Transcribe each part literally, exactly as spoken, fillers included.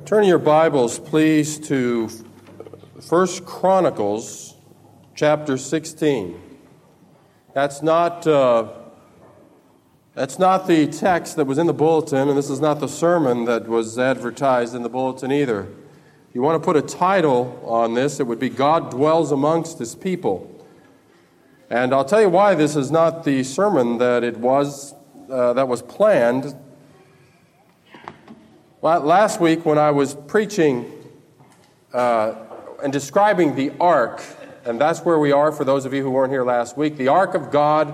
Turn your Bibles, please, to First Chronicles chapter sixteen. That's not uh, that's not the text that was in the bulletin, and this is not the sermon that was advertised in the bulletin either. If you want to put a title on this, it would be God Dwells Amongst His People. And I'll tell you why this is not the sermon that it was uh, that was planned. Last week, when I was preaching uh, and describing the ark, and that's where we are for those of you who weren't here last week, the ark of God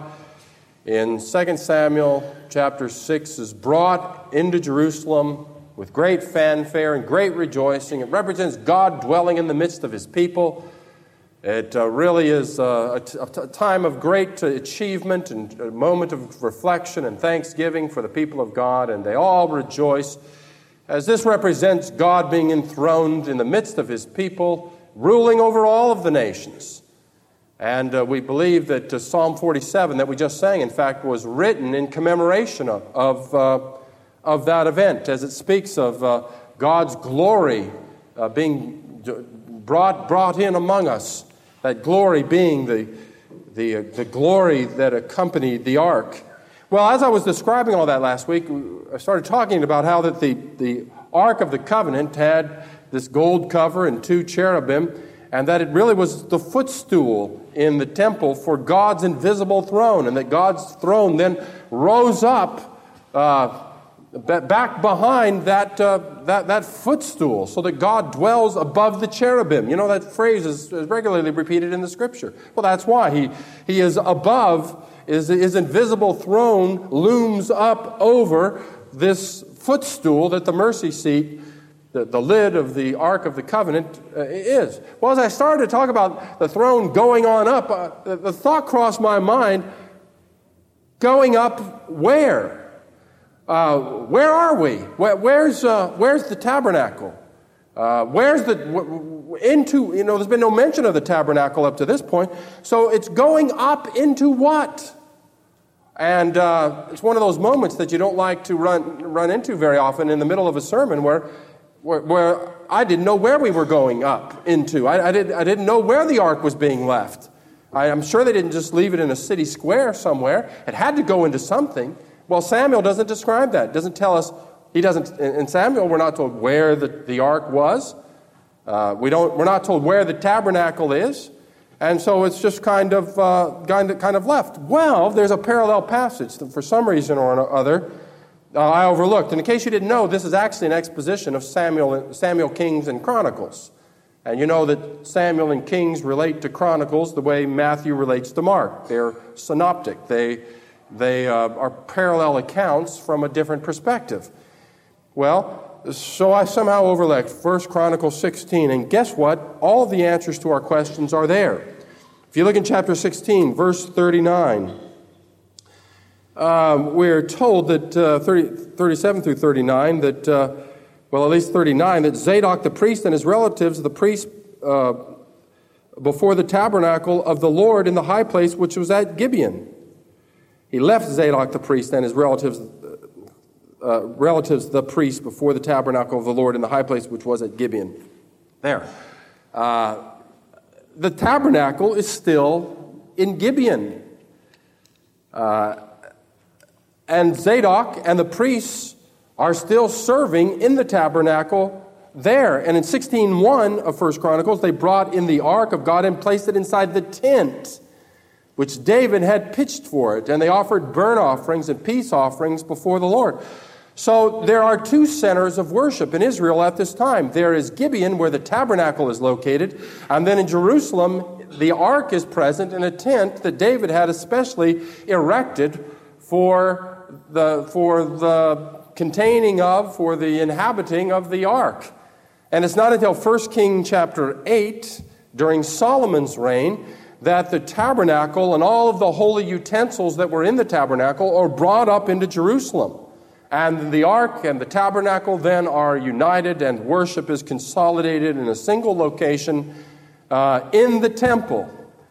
in Second Samuel chapter six is brought into Jerusalem with great fanfare and great rejoicing. It represents God dwelling in the midst of His people. It uh, really is uh, a, t- a, t- a time of great uh, achievement and a moment of reflection and thanksgiving for the people of God, and they all rejoice, as this represents God being enthroned in the midst of His people, ruling over all of the nations. And uh, we believe that uh, Psalm forty-seven that we just sang, in fact, was written in commemoration of of, uh, of that event, as it speaks of uh, God's glory uh, being brought brought in among us. That glory being the the uh, the glory that accompanied the ark. Well, as I was describing all that last week, I started talking about how that the, the Ark of the Covenant had this gold cover and two cherubim, and that it really was the footstool in the temple for God's invisible throne, and that God's throne then rose up uh, back behind that, uh, that, that footstool, so that God dwells above the cherubim. You know, that phrase is, is regularly repeated in the Scripture. Well, that's why. He, he is above. His, his invisible throne looms up over this footstool that the mercy seat, the, the lid of the Ark of the Covenant, uh, is. Well, as I started to talk about the throne going on up, uh, the, the thought crossed my mind, going up where? Uh, where are we? Where, where's, uh, where's the tabernacle? Uh, where's the, w- into, you know, there's been no mention of the tabernacle up to this point. So it's going up into what? And uh, it's one of those moments that you don't like to run run into very often in the middle of a sermon where where, where I didn't know where we were going up into. I, I, did, I didn't know where the ark was being left. I, I'm sure they didn't just leave it in a city square somewhere. It had to go into something. Well, Samuel doesn't describe that. Doesn't tell us. He doesn't. In Samuel, we're not told where the, the ark was. Uh, we don't. We're not told where the tabernacle is, and so it's just kind of uh, kind of kind of left. Well, there's a parallel passage that, for some reason or other, uh, I overlooked. And in case you didn't know, this is actually an exposition of Samuel, Samuel, Kings, and Chronicles. And you know that Samuel and Kings relate to Chronicles the way Matthew relates to Mark. They're synoptic. They they uh, are parallel accounts from a different perspective. Well, so I somehow overlooked First Chronicles sixteen, and guess what? All of the answers to our questions are there. If you look in chapter sixteen, verse thirty-nine, um, we're told that uh, thirty, thirty-seven through thirty-nine, that, uh, well, at least thirty-nine, that Zadok the priest and his relatives, the priests uh, before the tabernacle of the Lord in the high place which was at Gibeon. He left Zadok the priest and his relatives Uh, relatives, the priests, before the tabernacle of the Lord in the high place which was at Gibeon. There. Uh, the tabernacle is still in Gibeon. Uh, and Zadok and the priests are still serving in the tabernacle there. And in sixteen one of First Chronicles, they brought in the ark of God and placed it inside the tent which David had pitched for it. And they offered burnt offerings and peace offerings before the Lord. So there are two centers of worship in Israel at this time. There is Gibeon, where the tabernacle is located, and then in Jerusalem, the ark is present in a tent that David had especially erected for the for the containing of, for the inhabiting of the ark. And it's not until First Kings chapter eight, during Solomon's reign, that the tabernacle and all of the holy utensils that were in the tabernacle are brought up into Jerusalem. And the ark and the tabernacle then are united, and worship is consolidated in a single location uh, in the temple.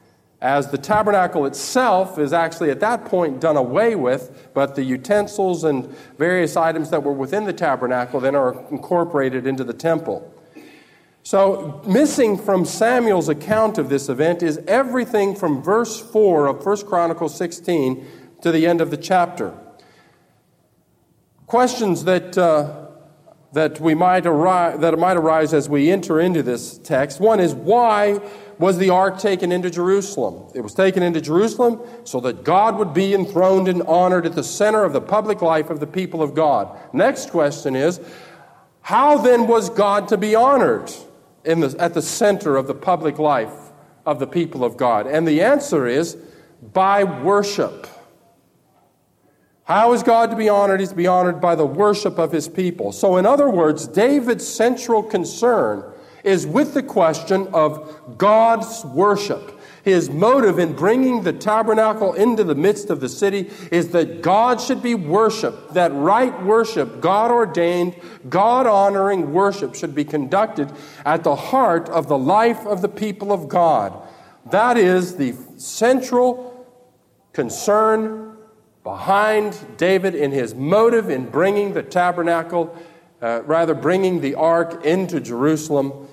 as the tabernacle itself is actually at that point done away with, but the utensils and various items that were within the tabernacle then are incorporated into the temple. So, missing from Samuel's account of this event is everything from verse four of First Chronicles sixteen to the end of the chapter. Questions that uh, that we might arise that might arise as we enter into this text. One is, why was the ark taken into Jerusalem? It was taken into Jerusalem so that God would be enthroned and honored at the center of the public life of the people of God. Next question is, how then was God to be honored in the, at the center of the public life of the people of God? And the answer is, by worship. How is God to be honored? He's to be honored by the worship of his people. So in other words, David's central concern is with the question of God's worship. His motive in bringing the tabernacle into the midst of the city is that God should be worshiped, that right worship, God-ordained, God-honoring worship should be conducted at the heart of the life of the people of God. That is the central concern behind David in his motive in bringing the tabernacle, uh, rather bringing the ark into Jerusalem,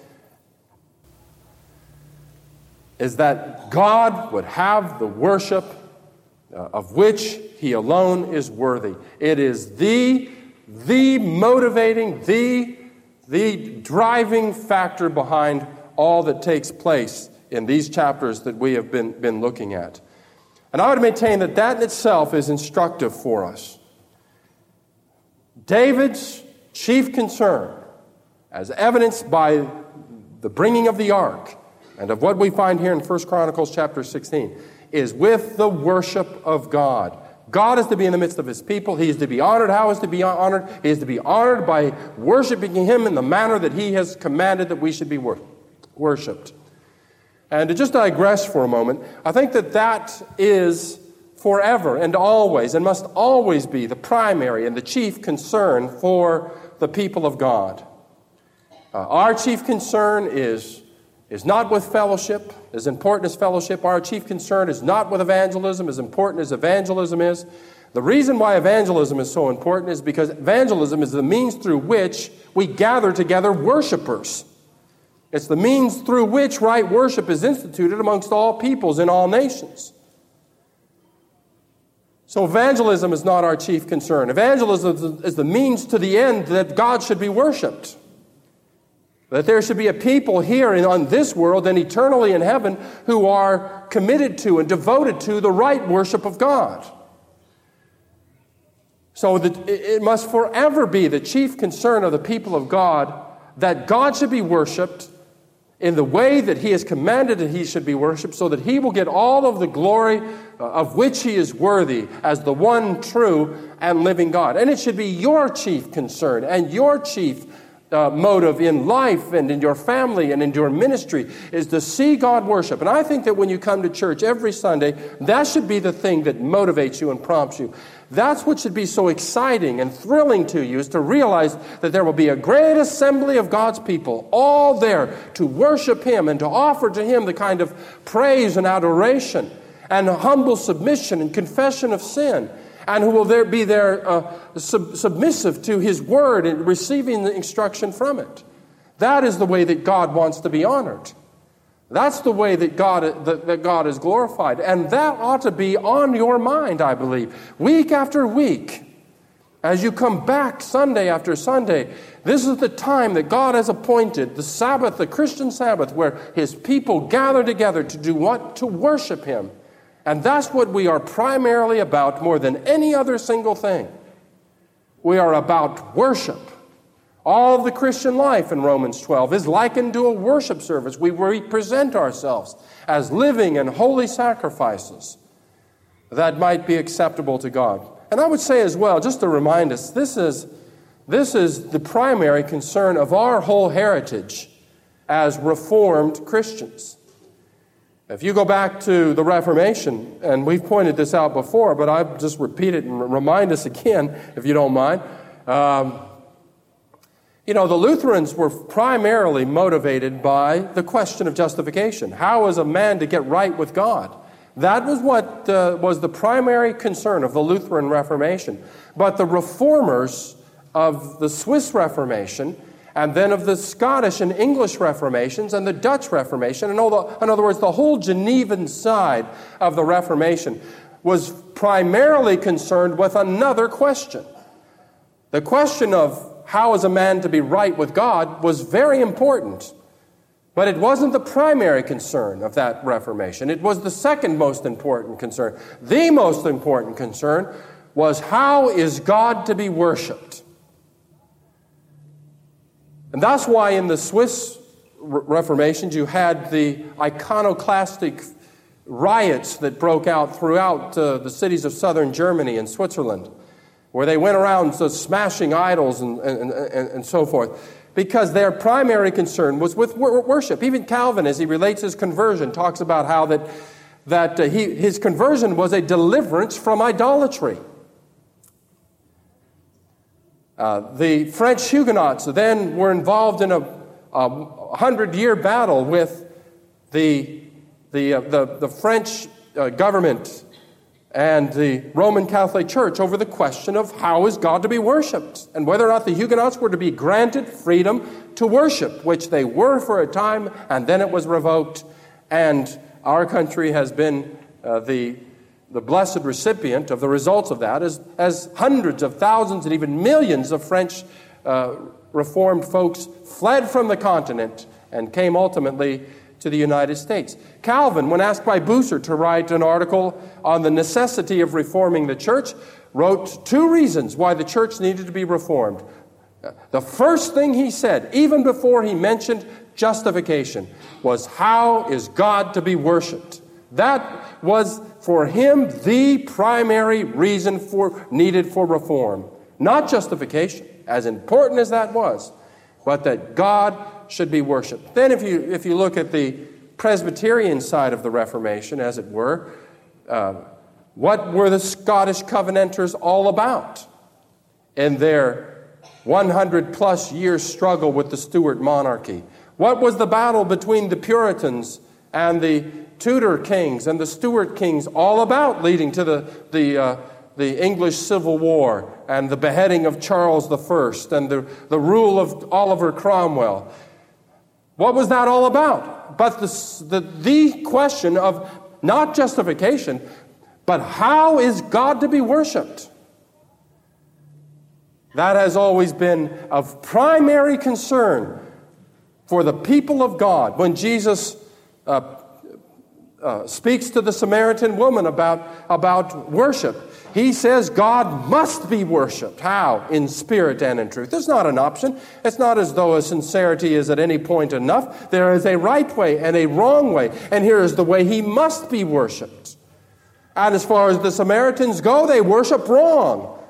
is that God would have the worship uh, of which he alone is worthy. It is the, the motivating, the, the driving factor behind all that takes place in these chapters that we have been, been looking at. And I would maintain that that in itself is instructive for us. David's chief concern, as evidenced by the bringing of the ark, and of what we find here in First Chronicles chapter sixteen, is with the worship of God. God is to be in the midst of his people. He is to be honored. How is to be honored? He is to be honored by worshiping him in the manner that he has commanded that we should be wor- worshipped. And to just digress for a moment, I think that that is forever and always, and must always be, the primary and the chief concern for the people of God. Uh, our chief concern is is not with fellowship, as important as fellowship. Our chief concern is not with evangelism, as important as evangelism is. The reason why evangelism is so important is because evangelism is the means through which we gather together worshipers. It's the means through which right worship is instituted amongst all peoples in all nations. So evangelism is not our chief concern. Evangelism is the means to the end that God should be worshipped. That there should be a people here in, on this world and eternally in heaven who are committed to and devoted to the right worship of God. So that it must forever be the chief concern of the people of God that God should be worshipped in the way that he has commanded that he should be worshipped, so that he will get all of the glory of which he is worthy as the one true and living God. And it should be your chief concern and your chief Uh, motive in life and in your family and in your ministry is to see God worship. And I think that when you come to church every Sunday, that should be the thing that motivates you and prompts you. That's what should be so exciting and thrilling to you, is to realize that there will be a great assembly of God's people, all there to worship him and to offer to him the kind of praise and adoration and humble submission and confession of sin, and who will there be there uh, sub- submissive to his word and receiving the instruction from it. That is the way that God wants to be honored. That's the way that God that, that God is glorified. And that ought to be on your mind, I believe, week after week. As you come back Sunday after Sunday, this is the time that God has appointed, the Sabbath, the Christian Sabbath, where his people gather together to do what? To worship him. And that's what we are primarily about more than any other single thing. We are about worship. All of the Christian life in Romans twelve is likened to a worship service. We represent ourselves as living and holy sacrifices that might be acceptable to God. And I would say as well, just to remind us, this is, this is the primary concern of our whole heritage as Reformed Christians. If you go back to the Reformation, and we've pointed this out before, but I'll just repeat it and remind us again, if you don't mind. Um, you know, the Lutherans were primarily motivated by the question of justification. How is a man to get right with God? That was what uh, was the primary concern of the Lutheran Reformation. But the reformers of the Swiss Reformation, and then of the Scottish and English Reformations and the Dutch Reformation, and all the, in other words, the whole Genevan side of the Reformation, was primarily concerned with another question. The question of how is a man to be right with God was very important. But it wasn't the primary concern of that Reformation. It was the second most important concern. The most important concern was, how is God to be worshipped? And that's why in the Swiss Reformations you had the iconoclastic riots that broke out throughout uh, the cities of southern Germany and Switzerland, where they went around so smashing idols and, and, and, and so forth. Because their primary concern was with worship. Even Calvin, as he relates his conversion, talks about how that, that uh, he, his conversion was a deliverance from idolatry. Uh, the French Huguenots then were involved in a, a hundred-year battle with the, the, uh, the, the French uh, government and the Roman Catholic Church over the question of how is God to be worshipped, and whether or not the Huguenots were to be granted freedom to worship, which they were for a time, and then it was revoked. And our country has been uh, the, the blessed recipient of the results of that, as, as hundreds of thousands and even millions of French uh, Reformed folks fled from the continent and came ultimately to the United States. Calvin, when asked by Bucer to write an article on the necessity of reforming the church, wrote two reasons why the church needed to be reformed. The first thing he said, even before he mentioned justification, was, how is God to be worshipped? That was for him the primary reason for needed for reform. Not justification, as important as that was, but that God should be worshipped. Then if you if you look at the Presbyterian side of the Reformation, as it were, uh, what were the Scottish Covenanters all about in their one hundred plus year struggle with the Stuart monarchy? What was the battle between the Puritans and the Tudor kings and the Stuart kings all about, leading to the the uh, the English Civil War and the beheading of Charles the First and the, the rule of Oliver Cromwell? What was that all about? But the, the, the question of not justification, but how is God to be worshipped? That has always been of primary concern for the people of God. When Jesus uh, uh, speaks to the Samaritan woman about, about worship, he says God must be worshipped. How? In spirit and in truth. There's not an option. It's not as though a sincerity is at any point enough. There is a right way and a wrong way. And here is the way he must be worshipped. And as far as the Samaritans go, they worship wrong.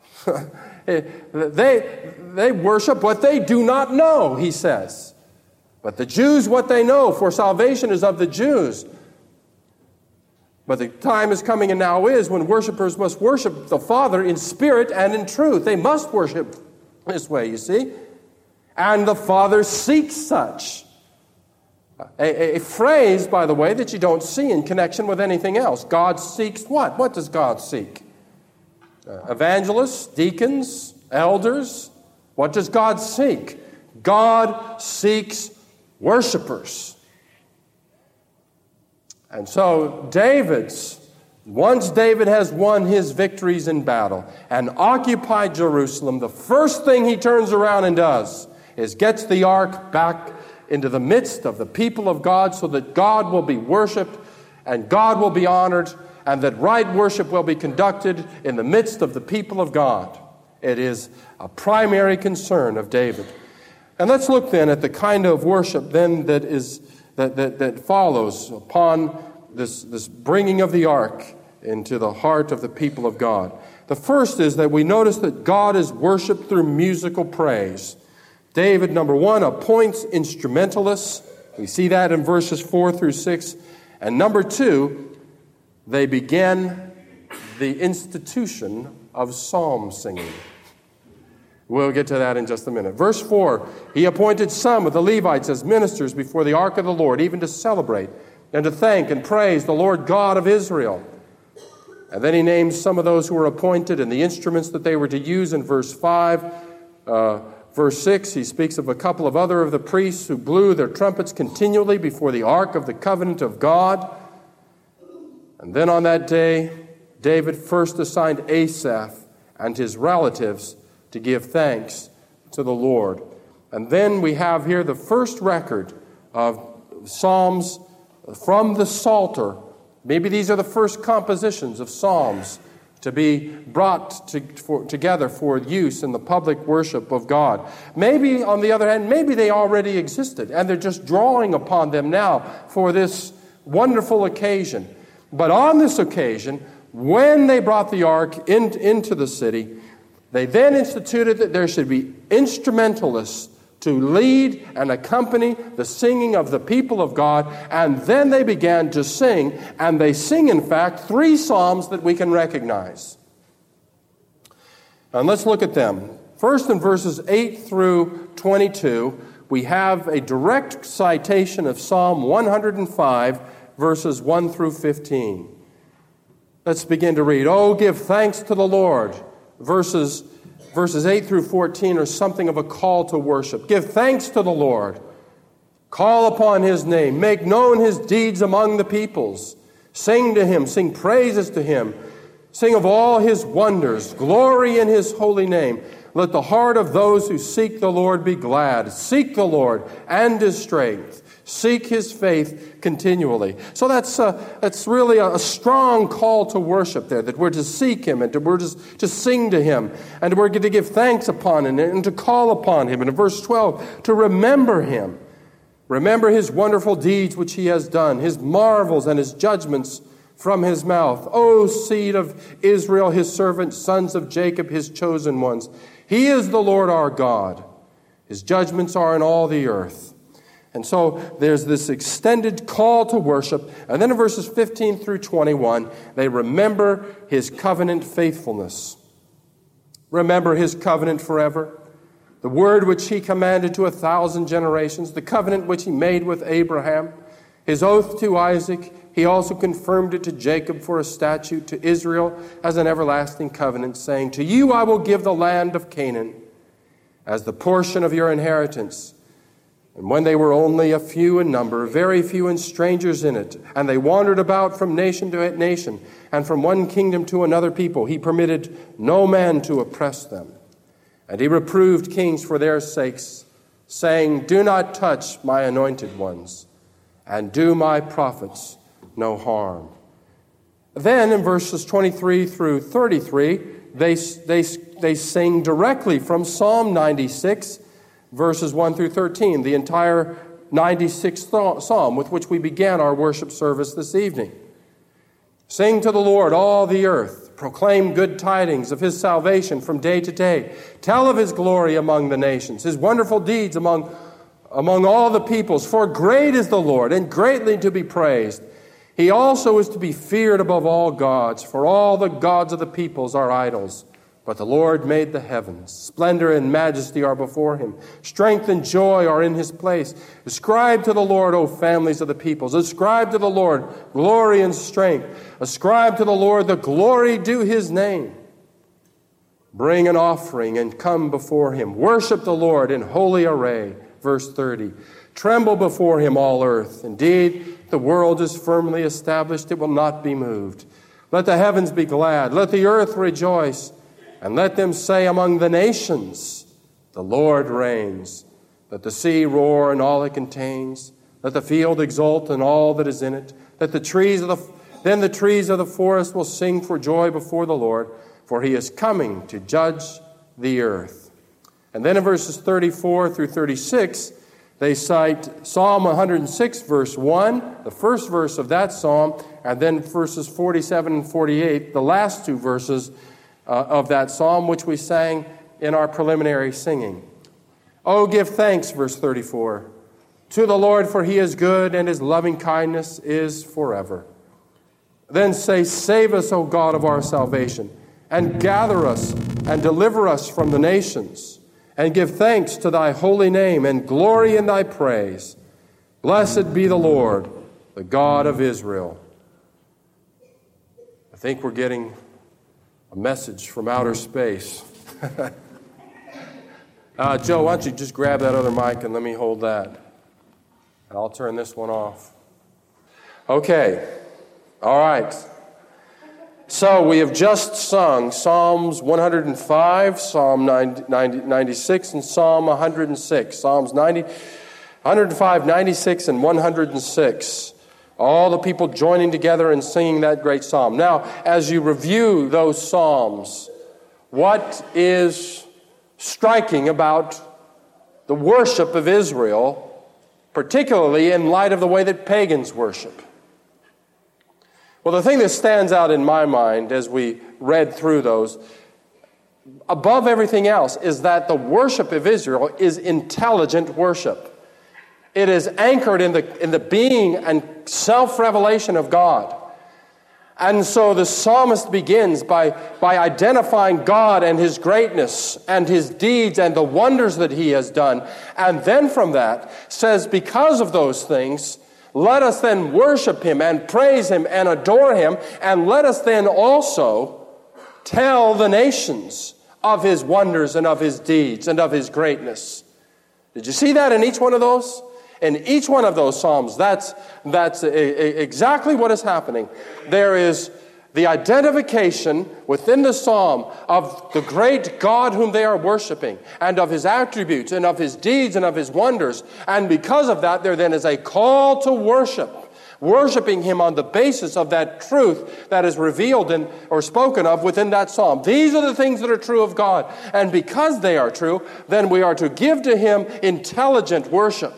they, they worship what they do not know, he says. But the Jews, what they know, for salvation is of the Jews. But the time is coming, and now is, when worshipers must worship the Father in spirit and in truth. They must worship this way, you see. And the Father seeks such. A, a phrase, by the way, that you don't see in connection with anything else. God seeks what? What does God seek? Uh, evangelists, deacons, elders. What does God seek? God seeks worshipers. And so David's, once David has won his victories in battle and occupied Jerusalem, the first thing he turns around and does is gets the ark back into the midst of the people of God so that God will be worshiped and God will be honored and that right worship will be conducted in the midst of the people of God. It is a primary concern of David. And let's look then at the kind of worship then that is That, that, that follows upon this, this bringing of the ark into the heart of the people of God. The first is that we notice that God is worshipped through musical praise. David, number one, appoints instrumentalists. We see that in verses four through six. And number two, they begin the institution of psalm singing. We'll get to that in just a minute. Verse four, he appointed some of the Levites as ministers before the ark of the Lord, even to celebrate and to thank and praise the Lord God of Israel. And then he names some of those who were appointed and the instruments that they were to use in verse five. Uh, verse six, he speaks of a couple of other of the priests who blew their trumpets continually before the ark of the covenant of God. And then on that day, David first assigned Asaph and his relatives to give thanks to the Lord. And then we have here the first record of psalms from the Psalter. Maybe these are the first compositions of psalms to be brought to, for, together for use in the public worship of God. Maybe, on the other hand, maybe they already existed, and they're just drawing upon them now for this wonderful occasion. But on this occasion, when they brought the ark in, into the city, they then instituted that there should be instrumentalists to lead and accompany the singing of the people of God. And then they began to sing, and they sing, in fact, three psalms that we can recognize. And let's look at them. First, in verses eight through twenty-two, we have a direct citation of Psalm one hundred five, verses one through fifteen. Let's begin to read. Oh, give thanks to the Lord. Verses Verses eight through fourteen are something of a call to worship. Give thanks to the Lord. Call upon his name. Make known his deeds among the peoples. Sing to him. Sing praises to him. Sing of all his wonders. Glory in his holy name. Let the heart of those who seek the Lord be glad. Seek the Lord and his strength. Seek his faith continually. So that's uh, that's really a, a strong call to worship there, that we're to seek him and to, we're to, to sing to him, and we're to give thanks upon him and to call upon him. And in verse twelve, to remember him. Remember his wonderful deeds which he has done, his marvels and his judgments from his mouth. O seed of Israel, his servant, sons of Jacob, his chosen ones. He is the Lord our God. His judgments are in all the earth. And so there's this extended call to worship. And then in verses fifteen through twenty-one, they remember his covenant faithfulness. Remember his covenant forever. The word which he commanded to a thousand generations. The covenant which he made with Abraham. His oath to Isaac. He also confirmed it to Jacob for a statute, to Israel as an everlasting covenant, saying, to you I will give the land of Canaan as the portion of your inheritance. And when they were only a few in number, very few and strangers in it, and they wandered about from nation to nation, and from one kingdom to another people, he permitted no man to oppress them. And he reproved kings for their sakes, saying, do not touch my anointed ones, and do my prophets no harm. Then in verses twenty-three through thirty-three, they, they, they sing directly from Psalm ninety-six, verses one through thirteen, the entire ninety-sixth Psalm with which we began our worship service this evening. Sing to the Lord, all the earth. Proclaim good tidings of his salvation from day to day. Tell of his glory among the nations, his wonderful deeds among, among all the peoples. For great is the Lord, and greatly to be praised. He also is to be feared above all gods, for all the gods of the peoples are idols. But the Lord made the heavens. Splendor and majesty are before him. Strength and joy are in his place. Ascribe to the Lord, O families of the peoples. Ascribe to the Lord glory and strength. Ascribe to the Lord the glory due his name. Bring an offering and come before him. Worship the Lord in holy array. Verse thirty. Tremble before him, all earth. Indeed, the world is firmly established. It will not be moved. Let the heavens be glad. Let the earth rejoice. And let them say among the nations, the Lord reigns. Let the sea roar and all it contains. Let the field exult and all that is in it. Let the trees of the then the trees of the forest will sing for joy before the Lord, for he is coming to judge the earth. And then in verses thirty-four through thirty-six, they cite Psalm one hundred six, verse one, the first verse of that psalm, and then verses forty-seven and forty-eight, the last two verses Uh, of that psalm, which we sang in our preliminary singing. Oh, give thanks, verse thirty-four, to the Lord, for he is good, and his loving kindness is forever. Then say, save us, O God of our salvation, and gather us and deliver us from the nations, and give thanks to thy holy name, and glory in thy praise. Blessed be the Lord, the God of Israel. I think we're getting a message from outer space. uh, Joe, why don't you just grab that other mic and let me hold that. And I'll turn this one off. Okay. All right. So we have just sung Psalms one hundred five, Psalm ninety-six, and Psalm one hundred six. Psalms ninety, one hundred five, ninety-six, and one hundred six. All the people joining together and singing that great psalm. Now, as you review those psalms, what is striking about the worship of Israel, particularly in light of the way that pagans worship? Well, the thing that stands out in my mind as we read through those, above everything else, is that the worship of Israel is intelligent worship. It is anchored in the, in the being and self-revelation of God. And so the psalmist begins by, by identifying God and His greatness and His deeds and the wonders that He has done. And then from that says, because of those things, let us then worship Him and praise Him and adore Him. And let us then also tell the nations of His wonders and of His deeds and of His greatness. Did you see that in each one of those? In each one of those psalms, that's, that's a, a, exactly what is happening. There is the identification within the psalm of the great God whom they are worshiping, and of His attributes, and of His deeds, and of His wonders. And because of that, there then is a call to worship, worshiping Him on the basis of that truth that is revealed in, or spoken of within that psalm. These are the things that are true of God. And because they are true, then we are to give to Him intelligent worship.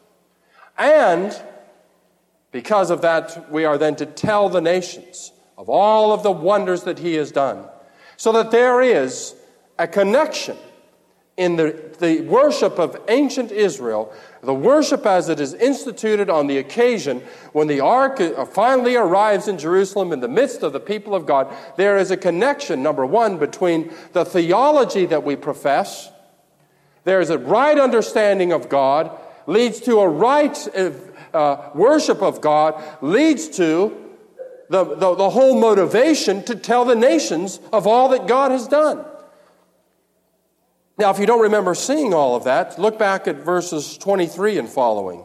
And because of that, we are then to tell the nations of all of the wonders that He has done. So that there is a connection in the, the worship of ancient Israel, the worship as it is instituted on the occasion when the ark finally arrives in Jerusalem in the midst of the people of God. There is a connection, number one, between the theology that we profess. There is a right understanding of God, leads to a right uh, worship of God, leads to the, the, the whole motivation to tell the nations of all that God has done. Now, if you don't remember seeing all of that, look back at verses twenty-three and following.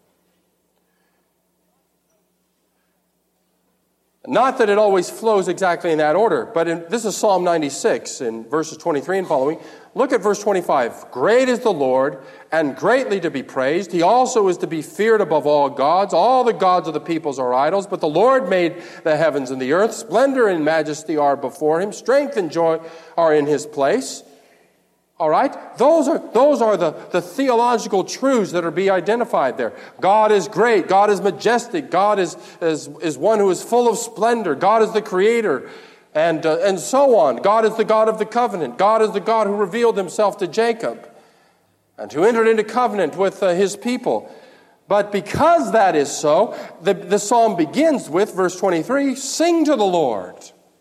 Not that it always flows exactly in that order, but in, this is Psalm ninety-six in verses twenty-three and following. Look at verse twenty-five. Great is the Lord, and greatly to be praised. He also is to be feared above all gods. All the gods of the peoples are idols, but the Lord made the heavens and the earth. Splendor and majesty are before Him. Strength and joy are in His place. All right? Those are, those are the, the theological truths that are being identified there. God is great. God is majestic. God is, is, is one who is full of splendor. God is the creator. And, uh, and so on. God is the God of the covenant. God is the God who revealed Himself to Jacob and who entered into covenant with uh, His people. But because that is so, the, the psalm begins with, verse twenty-three, sing to the Lord,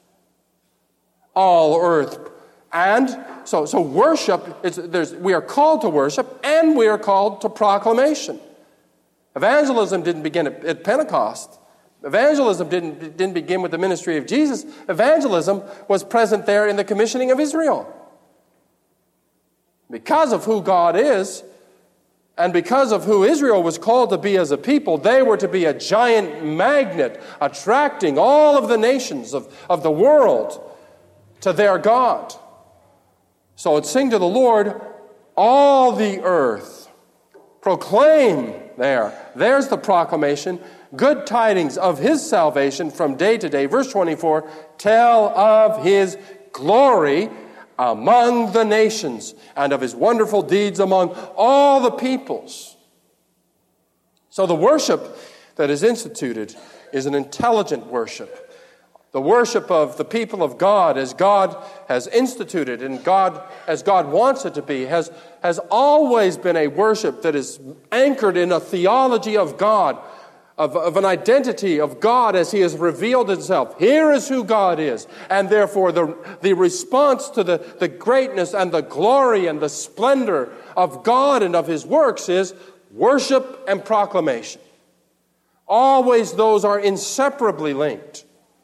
all earth. And so, so worship, is, there's, we are called to worship, and we are called to proclamation. Evangelism didn't begin at, at Pentecost. Evangelism didn't, didn't begin with the ministry of Jesus. Evangelism was present there in the commissioning of Israel. Because of who God is, and because of who Israel was called to be as a people, they were to be a giant magnet, attracting all of the nations of, of the world to their God. So it's sing to the Lord, all the earth. Proclaim there. There's the proclamation. Good tidings of His salvation from day to day. Verse twenty-four, tell of His glory among the nations and of His wonderful deeds among all the peoples. So the worship that is instituted is an intelligent worship. The worship of the people of God as God has instituted and God as God wants it to be has, has always been a worship that is anchored in a theology of God, of, of an identity of God as He has revealed Himself. Here is who God is. And therefore the, the response to the, the greatness and the glory and the splendor of God and of His works is worship and proclamation. Always those are inseparably linked.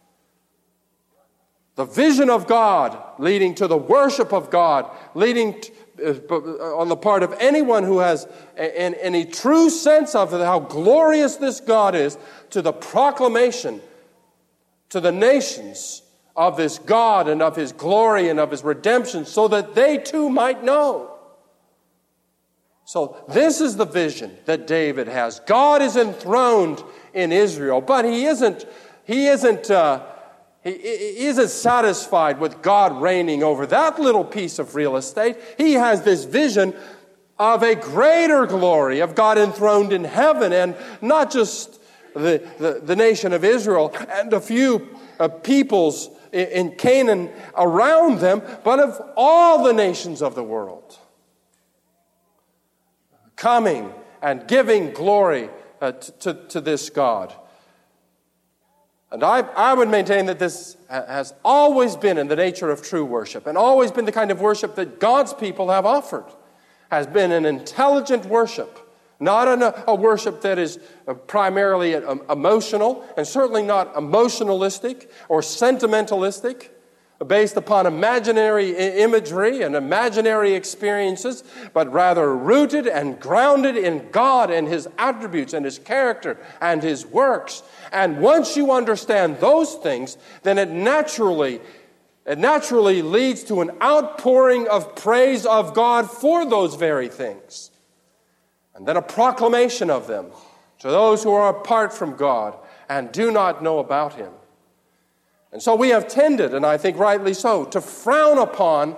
The vision of God leading to the worship of God, leading to, uh, on the part of anyone who has a, any true sense of how glorious this God is, to the proclamation to the nations of this God and of His glory and of His redemption, so that they too might know. So this is the vision that David has. God is enthroned in Israel, but he isn't. He isn't. Uh, he, he isn't satisfied with God reigning over that little piece of real estate. He has this vision of a greater glory, of God enthroned in heaven, and not just the the, the nation of Israel and a few uh, peoples in Canaan around them, but of all the nations of the world, coming and giving glory uh, to, to, to this God. And I, I would maintain that this has always been in the nature of true worship, and always been the kind of worship that God's people have offered, has been an intelligent worship, not an, a worship that is primarily emotional, and certainly not emotionalistic or sentimentalistic, based upon imaginary imagery and imaginary experiences, but rather rooted and grounded in God and His attributes and His character and His works. And once you understand those things, then it naturally, it naturally leads to an outpouring of praise of God for those very things. And then a proclamation of them to those who are apart from God and do not know about Him. And so we have tended, and I think rightly so, to frown upon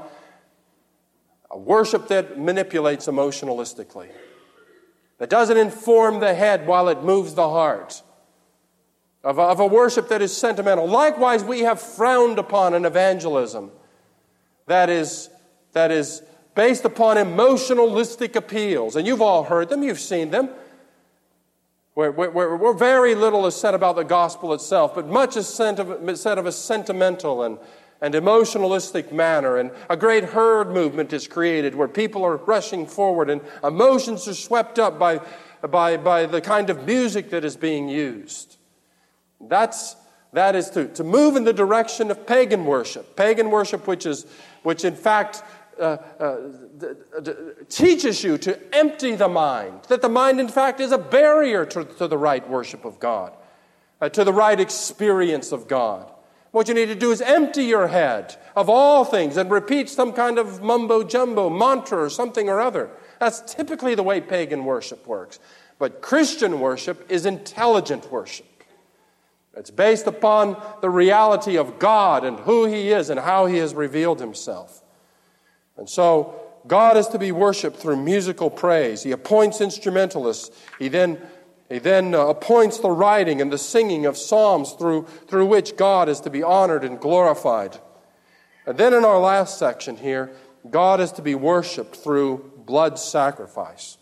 a worship that manipulates emotionalistically, that doesn't inform the head while it moves the heart, of a, of a worship that is sentimental. Likewise, we have frowned upon an evangelism that is, that is based upon emotionalistic appeals. And you've all heard them, you've seen them. Where, where, where very little is said about the gospel itself, but much is said of a sentimental and, and emotionalistic manner. And a great herd movement is created where people are rushing forward and emotions are swept up by, by, by the kind of music that is being used. That's, that is to, to move in the direction of pagan worship. Pagan worship which is, which in fact Uh, uh, d- d- teaches you to empty the mind, that the mind in fact is a barrier to, to the right worship of God, uh, to the right experience of God. What you need to do is empty your head of all things and repeat some kind of mumbo-jumbo mantra or something or other. That's typically the way pagan worship works. But Christian worship is intelligent worship. It's based upon the reality of God and who He is and how He has revealed Himself. And so God is to be worshipped through musical praise. He appoints instrumentalists. He then, he then uh, appoints the writing and the singing of psalms through, through which God is to be honored and glorified. And then in our last section here, God is to be worshipped through blood sacrifice.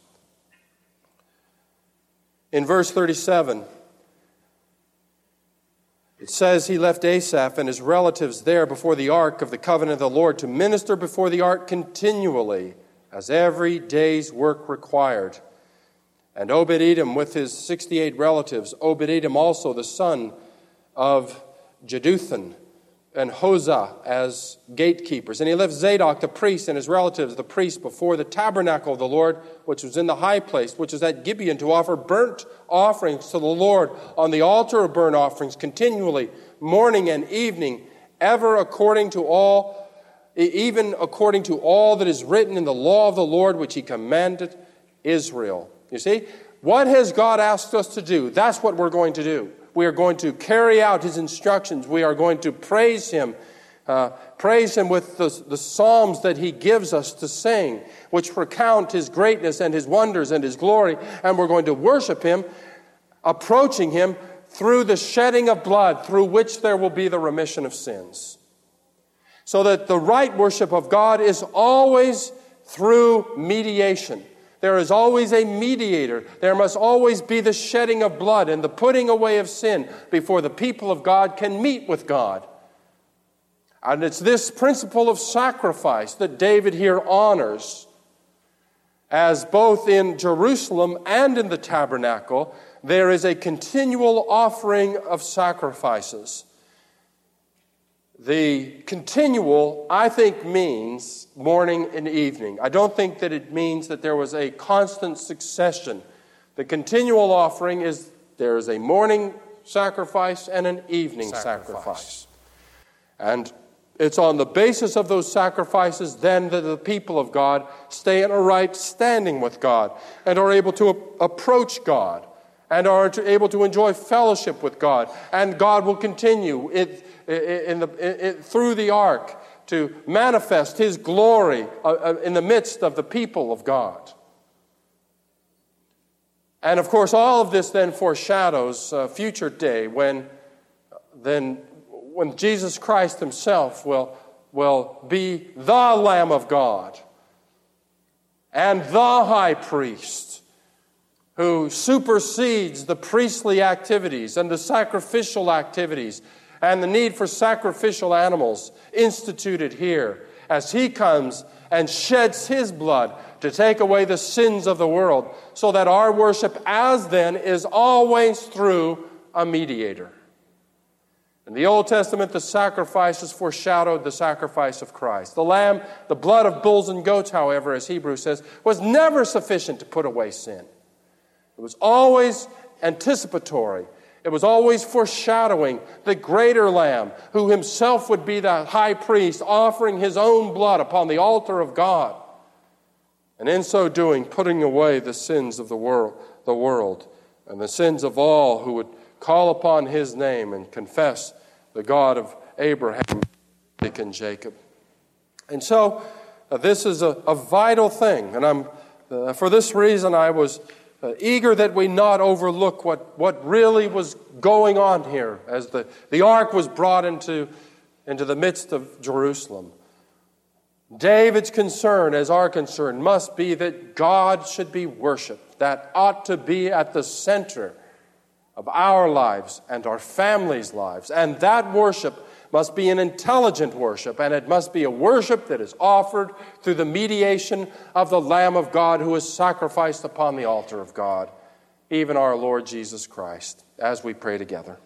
In verse thirty-seven, it says He left Asaph and his relatives there before the ark of the covenant of the Lord to minister before the ark continually, as every day's work required. And Obed-Edom with his sixty-eight relatives, Obed-Edom also the son of Jeduthun, and Hosah as gatekeepers. And he left Zadok the priest and his relatives, the priests, before the tabernacle of the Lord, which was in the high place, which was at Gibeon, to offer burnt offerings to the Lord on the altar of burnt offerings continually, morning and evening, ever according to all, even according to all that is written in the law of the Lord, which He commanded Israel. You see, what has God asked us to do? That's what we're going to do. We are going to carry out His instructions. We are going to praise Him, uh, praise Him with the, the psalms that He gives us to sing, which recount His greatness and His wonders and His glory. And we're going to worship Him, approaching Him through the shedding of blood, through which there will be the remission of sins. So that the right worship of God is always through mediation. There is always a mediator. There must always be the shedding of blood and the putting away of sin before the people of God can meet with God. And it's this principle of sacrifice that David here honors as both in Jerusalem and in the tabernacle, there is a continual offering of sacrifices. The continual, I think, means morning and evening. I don't think that it means that there was a constant succession. The continual offering is there is a morning sacrifice and an evening sacrifice. sacrifice. And it's on the basis of those sacrifices then that the people of God stay in a right standing with God and are able to approach God and are able to enjoy fellowship with God. And God will continue it, in the, it, through the ark to manifest His glory in the midst of the people of God. And of course, all of this then foreshadows a future day when then when Jesus Christ Himself will, will be the Lamb of God and the High Priest who supersedes the priestly activities and the sacrificial activities and the need for sacrificial animals instituted here as He comes and sheds His blood to take away the sins of the world, so that our worship as then is always through a mediator. In the Old Testament, the sacrifices foreshadowed the sacrifice of Christ. The lamb, the blood of bulls and goats, however, as Hebrews says, was never sufficient to put away sin. It was always anticipatory. It was always foreshadowing the greater Lamb, who Himself would be the high priest, offering His own blood upon the altar of God. And in so doing, putting away the sins of the world, the world, and the sins of all who would call upon His name and confess the God of Abraham, Isaac, and Jacob. And so, uh, this is a, a vital thing. And I'm, uh, for this reason, I was uh, eager that we not overlook what, what really was going on here as the, the ark was brought into, into the midst of Jerusalem. David's concern, as our concern, must be that God should be worshipped. That ought to be at the center of our lives and our families' lives. And that worship must be an intelligent worship, and it must be a worship that is offered through the mediation of the Lamb of God who is sacrificed upon the altar of God, even our Lord Jesus Christ, as we pray together.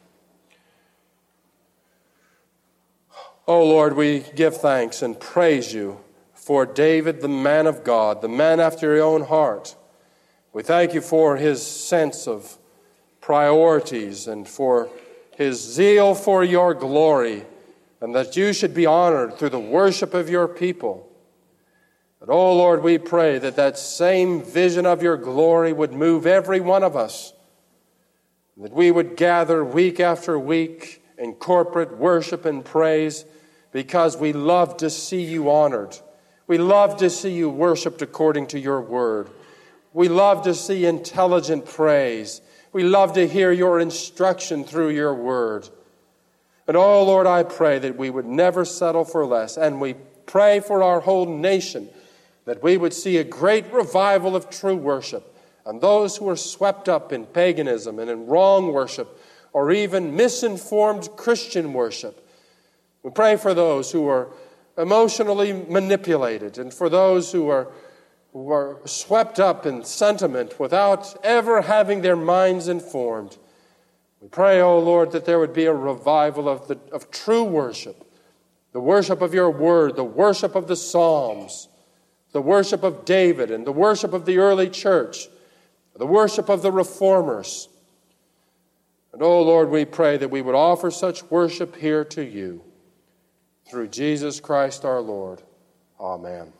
Oh Lord, we give thanks and praise You for David, the man of God, the man after Your own heart. We thank You for his sense of priorities and for his zeal for Your glory, and that You should be honored through the worship of Your people. But, oh Lord, we pray that that same vision of Your glory would move every one of us, that we would gather week after week in corporate worship and praise because we love to see You honored. We love to see You worshiped according to Your word. We love to see intelligent praise. We love to hear Your instruction through Your word. And oh Lord, I pray that we would never settle for less. And we pray for our whole nation that we would see a great revival of true worship. And those who are swept up in paganism and in wrong worship or even misinformed Christian worship. We pray for those who are emotionally manipulated and for those who are who are swept up in sentiment without ever having their minds informed. We pray, O Lord, that there would be a revival of, the, of true worship, the worship of Your word, the worship of the Psalms, the worship of David and the worship of the early church, the worship of the reformers. And, O Lord, we pray that we would offer such worship here to You through Jesus Christ our Lord. Amen.